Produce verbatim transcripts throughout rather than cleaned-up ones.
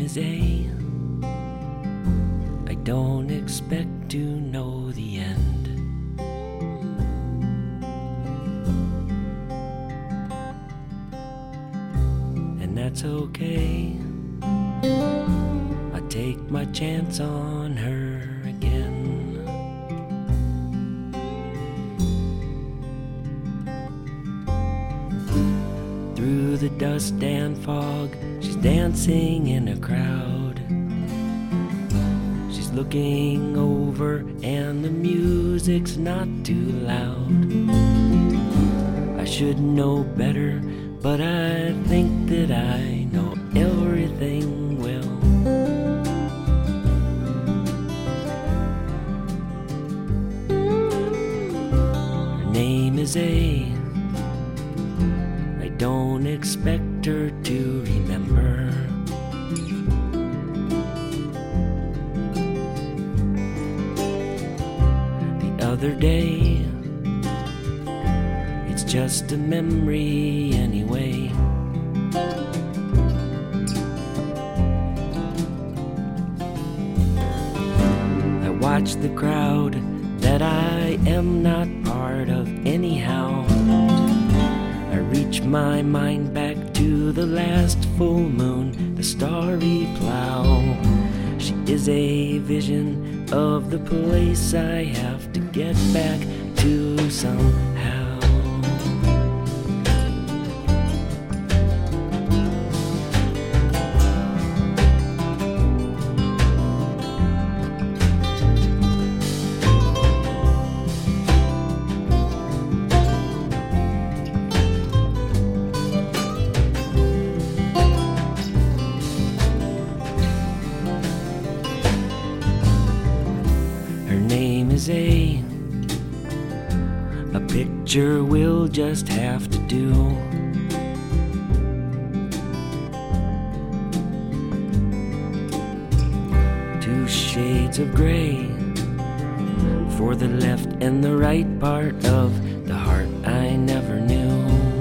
is A. I don't expect to know the end. And that's okay. I take my chance on her again. Through the dust and fog, she's dancing in a crowd. She's looking over and the music's not too loud. I should know better, but I think that I know everything well. Her name is A. I don't expect her to remember. The other day, it's just a memory anyway. I watch the crowd that I am not part of anyhow. I reach my mind back to the last full moon, the starry plow. She is a vision of the place I have to get back to somehow. Her name is A. A picture will just have to do. Two shades of gray for the left and the right part of the heart I never knew.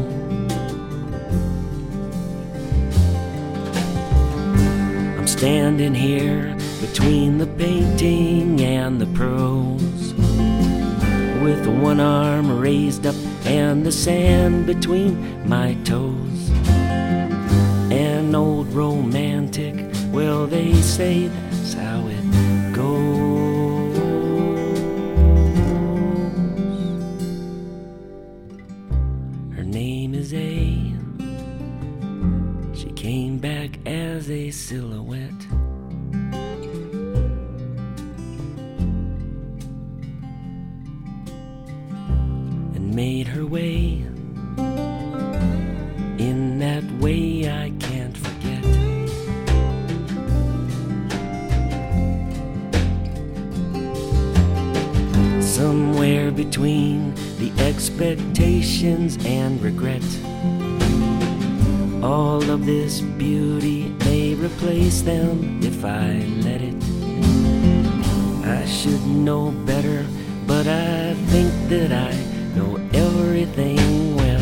I'm standing here between the painting and the prose, with one arm raised up and the sand between my toes. An old romantic, well, they say that's how it goes. Her name is A. She came back as a silhouette. Made her way in that way I can't forget. Somewhere between the expectations and regret, all of this beauty may replace them if I let it. I should know better, but I think that I know everything well.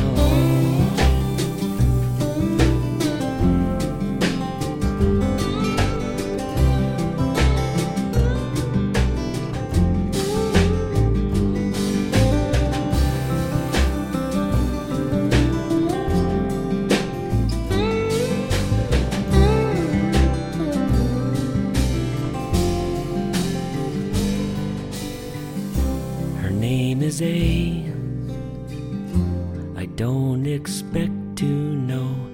Her name is A. I don't expect to know